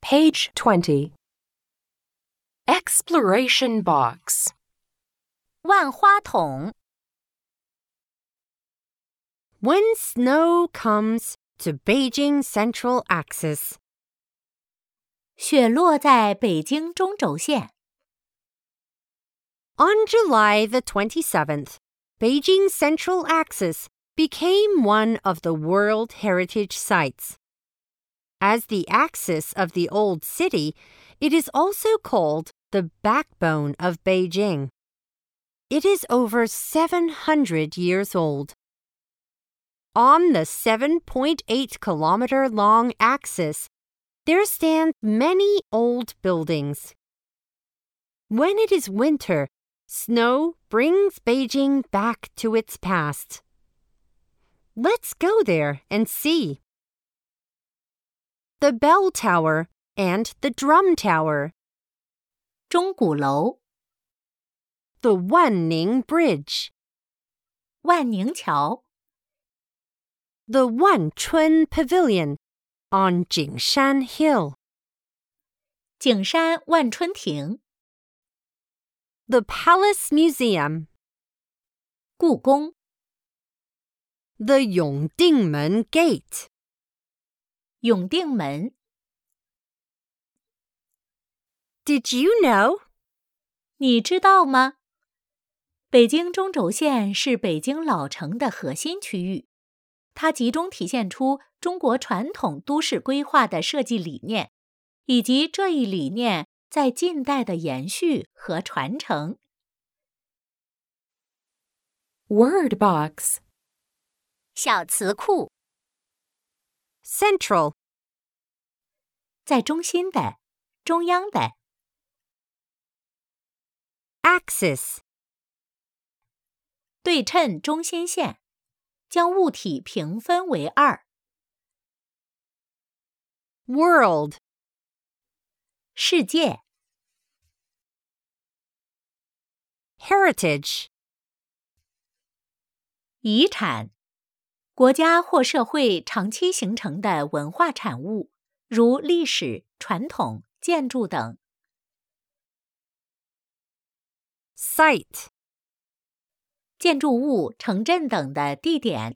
Page 20. Exploration box. 万花筒 When snow comes to Beijing Central Axis. 雪落在北京中轴线。 On July the 27th, Beijing Central Axis became one of the World Heritage Sites. As the axis of the old city, it is also called the backbone of Beijing. It is over 700 years old. On the 7.8-kilometer-long axis, there stand many old buildings. When it is winter, snow brings Beijing back to its past. Let's go there and see. The Bell Tower and the Drum Tower. 钟鼓楼 The Wanning Bridge. 万宁桥 The Wanchun Pavilion on Jingshan Hill. 景山万春亭 The Palace Museum. 故宫 The Yongdingmen Gate. 永定门 Did you know? 你知道吗？北京中轴线是北京老城的核心区域，它集中体现出中国传统都市规划的设计理念，以及这一理念在近代的延续和传承。 Word box. 小词库 Central. 在中心的、中央的、 Axis. 对称中心线，将物体平分为二。 World. 世界 Heritage. 遗产，国家或社会长期形成的文化产物，如历史、传统、建筑等。 Site. 建筑物、城镇等的地点。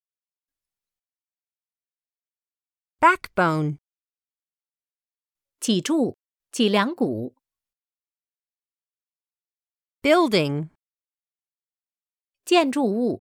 Backbone. 脊柱、脊梁骨。 Building. 建筑物。